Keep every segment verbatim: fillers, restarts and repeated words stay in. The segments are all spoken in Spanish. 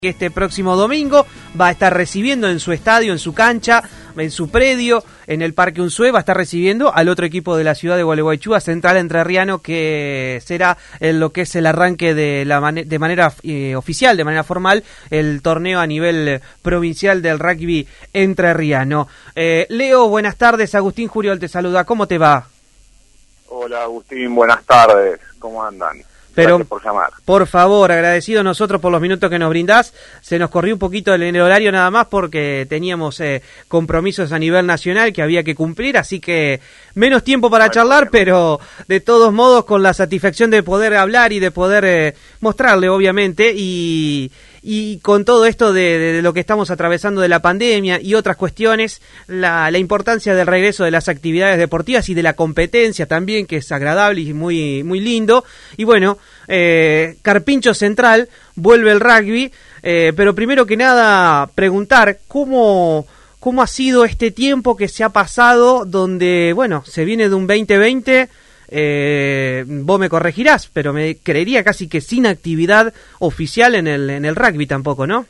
Este próximo domingo va a estar recibiendo en su estadio, en su cancha, en su predio, en el Parque Unzué, va a estar recibiendo al otro equipo de la ciudad de Gualeguaychú, a Central Entrerriano, que será en lo que es el arranque de, la man- de manera eh, oficial, de manera formal, el torneo a nivel provincial del rugby entrerriano. Eh, Leo, buenas tardes, Agustín Juriol te saluda, ¿cómo te va? Hola Agustín, buenas tardes, ¿cómo andan? Pero, Gracias por llamar. Por favor, agradecido nosotros por los minutos que nos brindás. Se nos corrió un poquito en el horario nada más porque teníamos eh, compromisos a nivel nacional que había que cumplir, así que menos tiempo para no charlar, pero de todos modos con la satisfacción de poder hablar y de poder eh, mostrarle, obviamente, y... Y con todo esto de, de, de lo que estamos atravesando de la pandemia y otras cuestiones, la, la importancia del regreso de las actividades deportivas y de la competencia también, que es agradable y muy, muy lindo. Y bueno, eh, Carpincho Central, vuelve el rugby, eh, pero primero que nada preguntar cómo... ¿Cómo ha sido este tiempo que se ha pasado donde, bueno, se viene de un veinte veinte, eh, vos me corregirás, pero me creería casi que sin actividad oficial en el en el rugby tampoco, ¿no?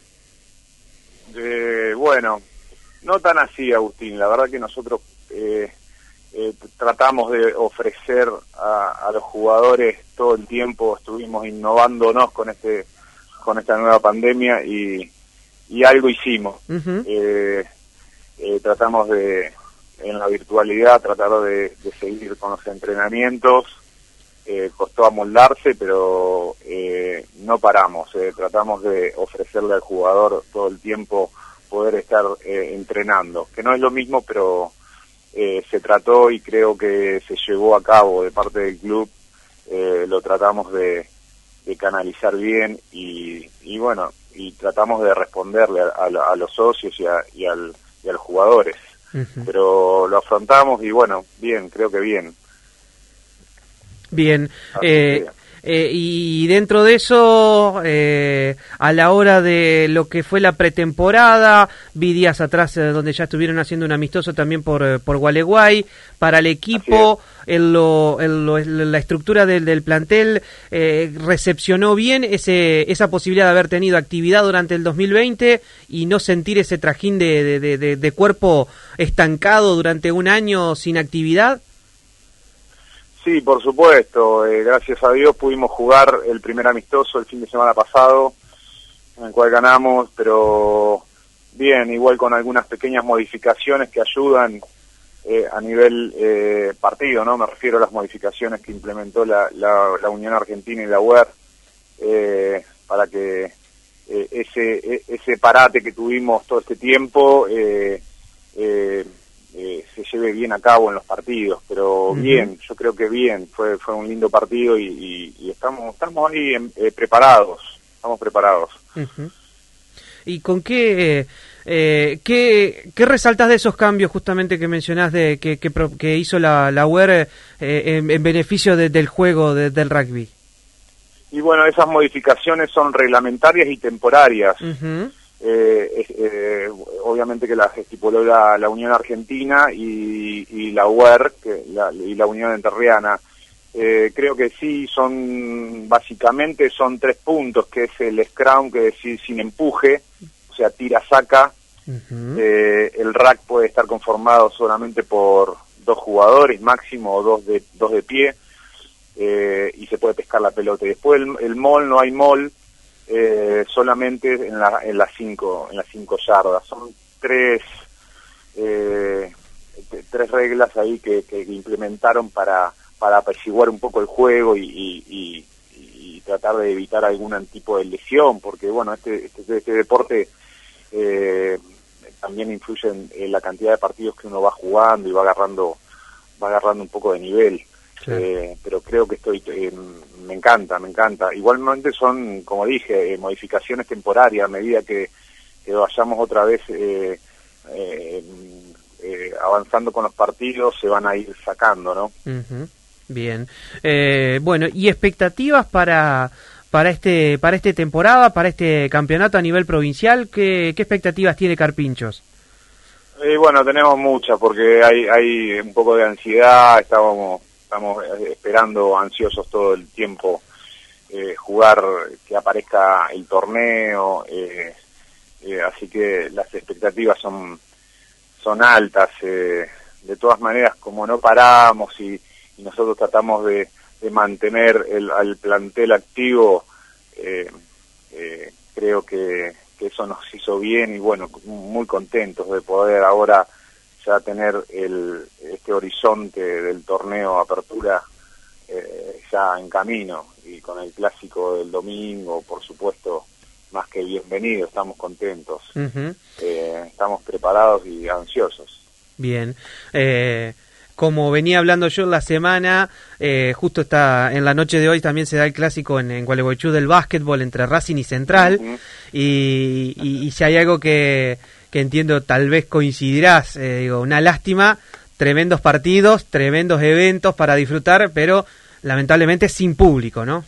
Eh, bueno, no tan así, Agustín. La verdad que nosotros eh, eh, tratamos de ofrecer a, a los jugadores todo el tiempo, estuvimos innovándonos con este con esta nueva pandemia y, y algo hicimos. Uh-huh. eh, Eh, tratamos de, en la virtualidad, tratar de, de seguir con los entrenamientos. Eh, costó amoldarse, pero eh, no paramos. Eh, tratamos de ofrecerle al jugador todo el tiempo poder estar eh, entrenando, que no es lo mismo, pero eh, se trató y creo que se llevó a cabo de parte del club. Eh, lo tratamos de, de canalizar bien y, y bueno, y tratamos de responderle a, a, a los socios y, a, y al y a los jugadores, uh-huh. Pero lo afrontamos y bueno, bien, creo que bien. Bien, eh, eh, y dentro de eso, eh, a la hora de lo que fue la pretemporada, vi días atrás eh, donde ya estuvieron haciendo un amistoso también por, eh, por Gualeguay, para el equipo, en lo, en lo, en la estructura del, del plantel, eh, recepcionó bien ese, esa posibilidad de haber tenido actividad durante el dos mil veinte y no sentir ese trajín de, de, de, de, de cuerpo estancado durante un año sin actividad. Sí, por supuesto. Eh, gracias a Dios pudimos jugar el primer amistoso el fin de semana pasado, en el cual ganamos, pero bien, igual con algunas pequeñas modificaciones que ayudan eh, a nivel eh, partido, ¿no? Me refiero a las modificaciones que implementó la, la, la Unión Argentina y la U E R eh, para que eh, ese ese parate que tuvimos todo este tiempo eh, eh, Eh, se lleve bien a cabo en los partidos, pero uh-huh. Bien, yo creo que bien, fue fue un lindo partido y, y, y estamos estamos ahí en, eh, preparados, estamos preparados. Uh-huh. ¿Y con qué eh, qué, qué resaltás de esos cambios justamente que mencionás de que que, que hizo la, la U E R eh, en, en beneficio de, del juego de, del rugby? Y bueno, esas modificaciones son reglamentarias y temporarias. Uh-huh. Eh, eh, obviamente que las estipuló la, la Unión Argentina y, y la U E R que la, y la Unión Entrerriana. Eh, creo que sí, son básicamente son tres puntos, que es el scrum, que es decir sin empuje, o sea, tira-saca. Uh-huh. eh, el rack puede estar conformado solamente por dos jugadores máximo o dos de, dos de pie, eh, y se puede pescar la pelota. Y después el, el maul, no hay maul, Eh, solamente en la en las cinco en las cinco yardas. Son tres eh, t- tres reglas ahí que, que implementaron para para apaciguar un poco el juego y, y, y, y tratar de evitar algún tipo de lesión, porque bueno, este este, este deporte eh, también influye en, en la cantidad de partidos que uno va jugando y va agarrando va agarrando un poco de nivel. Claro. Eh, pero creo que estoy eh, me encanta, me encanta. Igualmente son, como dije, eh, modificaciones temporarias. A medida que, que vayamos otra vez eh, eh, eh, avanzando con los partidos, se van a ir sacando, ¿no? Uh-huh. Bien. Eh, bueno, ¿y expectativas para para este para esta temporada, para este campeonato a nivel provincial? ¿Qué, qué expectativas tiene Carpinchos? Eh, bueno, tenemos muchas, porque hay hay un poco de ansiedad. Estábamos Estamos esperando ansiosos todo el tiempo eh, jugar, que aparezca el torneo, eh, eh, así que las expectativas son, son altas. Eh, de todas maneras, como no paramos y, y nosotros tratamos de, de mantener el, al plantel activo, eh, eh, creo que, que eso nos hizo bien y bueno, muy contentos de poder ahora ya tener el, este horizonte del torneo Apertura eh, ya en camino, y con el clásico del domingo, por supuesto, más que bienvenido, estamos contentos, uh-huh. eh, estamos preparados y ansiosos. Bien, eh, como venía hablando yo la semana, eh, justo está en la noche de hoy también se da el clásico en, en Gualeguaychú del básquetbol entre Racing y Central, uh-huh. y, y, y si hay algo que, que entiendo tal vez coincidirás, eh, digo, una lástima, tremendos partidos, tremendos eventos para disfrutar, pero lamentablemente sin público, ¿no?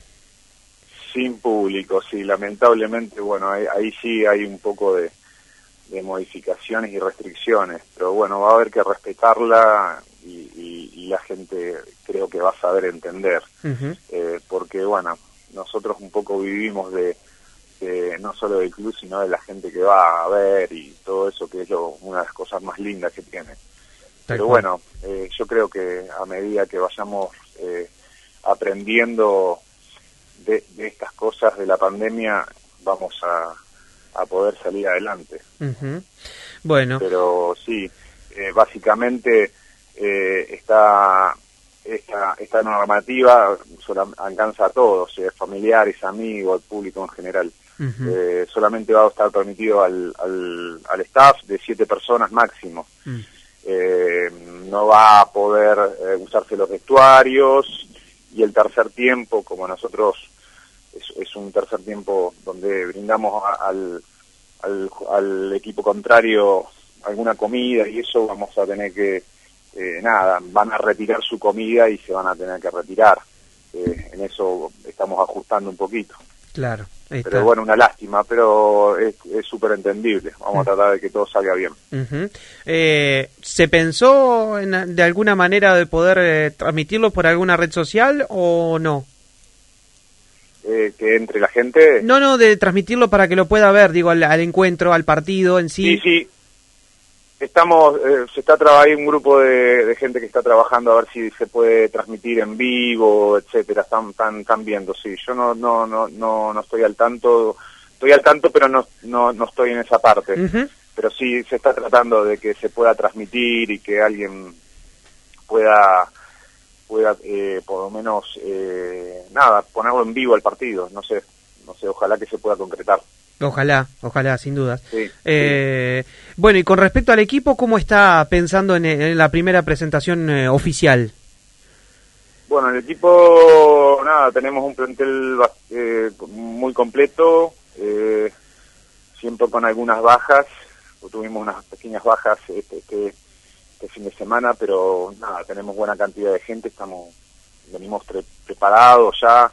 Sin público, sí, lamentablemente, bueno, ahí, ahí sí hay un poco de, de modificaciones y restricciones, pero bueno, va a haber que respetarla y, y, y la gente creo que va a saber entender, uh-huh. eh, porque bueno, nosotros un poco vivimos de, de no solo del club, sino de la gente que va a ver y todo eso, que es lo, una de las cosas más lindas que tiene. Tal pero cual. Bueno, eh, yo creo que a medida que vayamos eh, aprendiendo de, de estas cosas de la pandemia, vamos a, a poder salir adelante. Uh-huh. Bueno. Pero sí, eh, básicamente eh, esta, esta, esta normativa sola, alcanza a todos, eh, familiares, amigos, al público en general. Uh-huh. Eh, solamente va a estar permitido al, al, al staff de siete personas máximo. Uh-huh. Eh, no va a poder eh, usarse los vestuarios, y el tercer tiempo, como nosotros es, es un tercer tiempo donde brindamos a, al, al, al equipo contrario alguna comida y eso, vamos a tener que, eh, nada, van a retirar su comida y se van a tener que retirar. Eh, en eso estamos ajustando un poquito. Claro. Pero bueno, una lástima, pero es súper entendible. Vamos uh-huh. a tratar de que todo salga bien. Uh-huh. Eh, ¿Se pensó en, de alguna manera de poder eh, transmitirlo por alguna red social o no? Eh, ¿Que entre la gente? No, no, de transmitirlo para que lo pueda ver, digo, al, al encuentro, al partido en sí. Sí, sí. Estamos, eh, se está trabajando, hay un grupo de, de gente que está trabajando a ver si se puede transmitir en vivo, etcétera. Están, están, están viendo, sí. Yo no, no, no, no, no estoy al tanto, estoy al tanto, pero no, no, no estoy en esa parte. Uh-huh. Pero sí se está tratando de que se pueda transmitir y que alguien pueda, pueda, eh, por lo menos, eh, nada, ponerlo en vivo al partido. No sé, no sé, ojalá que se pueda concretar. Ojalá, ojalá, sin dudas. Sí, eh, sí. Bueno, y con respecto al equipo, ¿cómo está pensando en, en la primera presentación eh, oficial? Bueno, el equipo, nada, tenemos un plantel eh, muy completo, eh, siempre con algunas bajas, tuvimos unas pequeñas bajas este, este, este fin de semana, pero nada, tenemos buena cantidad de gente, estamos, venimos pre- preparados ya,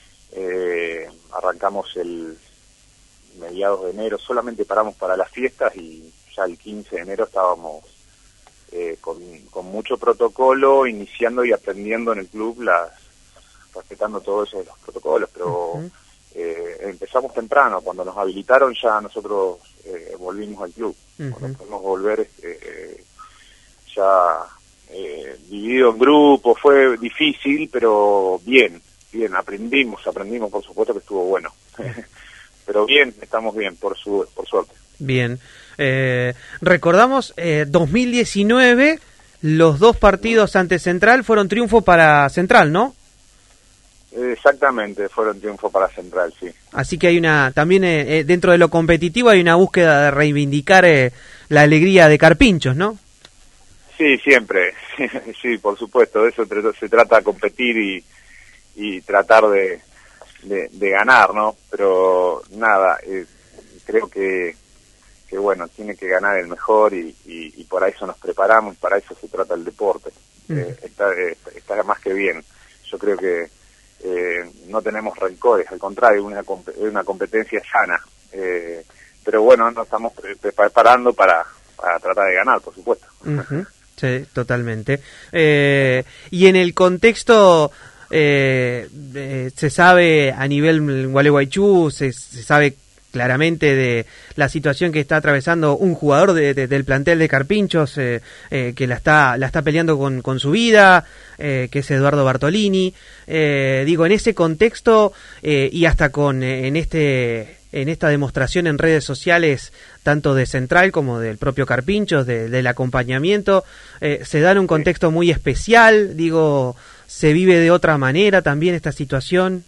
eh, arrancamos el mediados de enero, solamente paramos para las fiestas y ya el quince de enero estábamos eh, con, con mucho protocolo, iniciando y aprendiendo en el club, las respetando todo eso de los protocolos, pero uh-huh. eh, empezamos temprano, cuando nos habilitaron ya nosotros eh, volvimos al club, uh-huh. cuando pudimos volver eh, ya eh, dividido en grupos, fue difícil, pero bien, bien, aprendimos, aprendimos, por supuesto que estuvo bueno. Pero bien, estamos bien, por su por suerte. Bien. Eh, recordamos, eh, dos mil diecinueve, los dos partidos ante Central fueron triunfo para Central, ¿no? Exactamente, fueron triunfo para Central, sí. Así que hay una, también eh, dentro de lo competitivo hay una búsqueda de reivindicar eh, la alegría de Carpinchos, ¿no? Sí, siempre, sí, por supuesto, de eso se trata, competir y, y tratar de... De, de ganar, ¿no? Pero nada, eh, creo que, que bueno, tiene que ganar el mejor y, y, y para eso nos preparamos, para eso se trata el deporte. Mm. Eh, está, eh, está más que bien. Yo creo que eh, no tenemos rencores, al contrario, es una, una competencia sana. Eh, pero bueno, nos estamos pre preparando para, para tratar de ganar, por supuesto. Uh-huh. Sí, totalmente. Eh, y en el contexto eh, eh, se sabe a nivel Gualeguaychú, se, se sabe claramente de la situación que está atravesando un jugador de, de, del plantel de Carpinchos, eh, eh, que la está la está peleando con, con su vida, eh, que es Eduardo Bartolini. Eh, digo, en ese contexto eh, y hasta con eh, en este en esta demostración en redes sociales, tanto de Central como del propio Carpinchos, de, del acompañamiento, eh, se da en un contexto muy especial. Digo, se vive de otra manera también esta situación.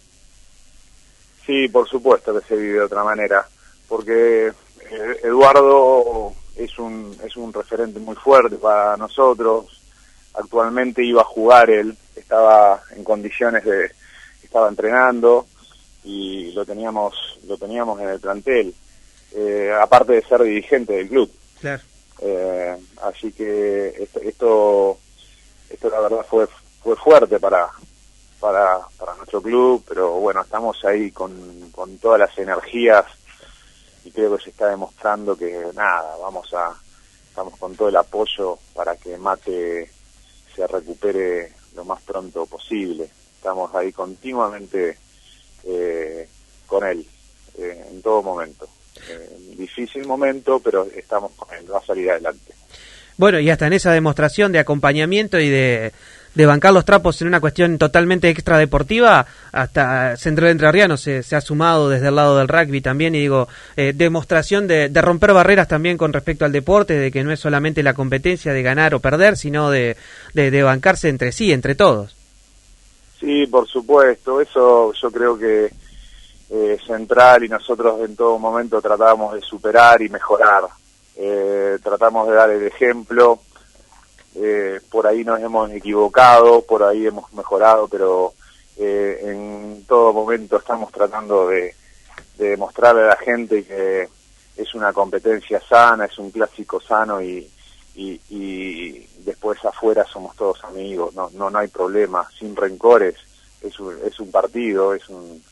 Sí, por supuesto que se vive de otra manera, porque Eduardo es un es un referente muy fuerte para nosotros. Actualmente iba a jugar él, estaba en condiciones de, estaba entrenando y lo teníamos lo teníamos en el plantel, eh, aparte de ser dirigente del club. Claro. Eh, así que esto, esto esto la verdad fue fue fuerte para para para nuestro club, pero bueno, estamos ahí con, con todas las energías y creo que se está demostrando que nada, vamos a estamos con todo el apoyo para que Mate se recupere lo más pronto posible. Estamos ahí continuamente eh, con él, eh, en todo momento. Eh, difícil momento, pero estamos con él, va a salir adelante. Bueno, y hasta en esa demostración de acompañamiento y de de bancar los trapos en una cuestión totalmente extradeportiva, hasta Central Entrerriano se, se ha sumado desde el lado del rugby también, y digo, eh, demostración de, de romper barreras también con respecto al deporte, de que no es solamente la competencia de ganar o perder, sino de, de, de bancarse entre sí, entre todos. Sí, por supuesto, eso yo creo que eh, Central y nosotros en todo momento tratamos de superar y mejorar, eh, tratamos de dar el ejemplo. Eh, por ahí nos hemos equivocado, por ahí hemos mejorado, pero eh, en todo momento estamos tratando de, de demostrarle a la gente que es una competencia sana, es un clásico sano y, y, y después afuera somos todos amigos, no no no hay problema, sin rencores, es un, es un partido, es un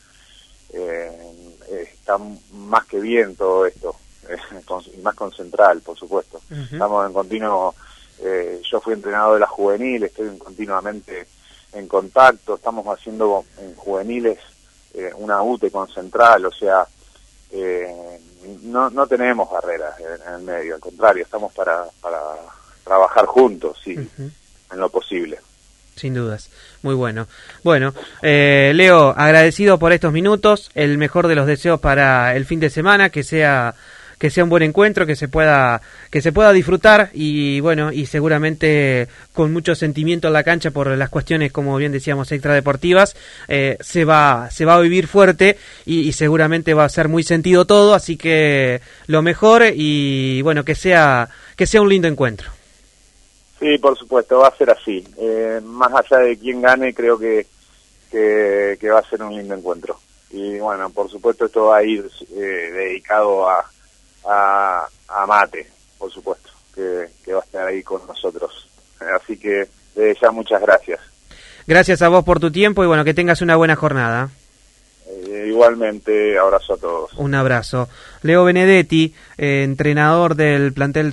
eh, está más que bien todo esto, y más con Central, por supuesto. Uh-huh. Estamos en continuo. Eh, yo fui entrenador de la juvenil, estoy en, continuamente en contacto, estamos haciendo en juveniles eh, una U T E con Central, o sea, eh, no, no tenemos barreras en, en el medio, al contrario, estamos para, para trabajar juntos, sí, uh-huh. en lo posible. Sin dudas, muy bueno. Bueno, eh, Leo, agradecido por estos minutos, el mejor de los deseos para el fin de semana, que sea... que sea un buen encuentro, que se pueda que se pueda disfrutar y bueno, y seguramente con mucho sentimiento en la cancha por las cuestiones, como bien decíamos, extradeportivas, eh, se va se va a vivir fuerte y, y seguramente va a ser muy sentido todo, así que lo mejor y bueno, que sea que sea un lindo encuentro. Sí, por supuesto, va a ser así. Eh, más allá de quién gane, creo que, que que va a ser un lindo encuentro. Y bueno, por supuesto esto va a ir eh, dedicado a A, a Mate, por supuesto, que, que va a estar ahí con nosotros. Así que desde ya muchas gracias. Gracias a vos por tu tiempo y bueno, que tengas una buena jornada. Eh, igualmente, abrazo a todos. Un abrazo. Leo Benedetti, eh, entrenador del plantel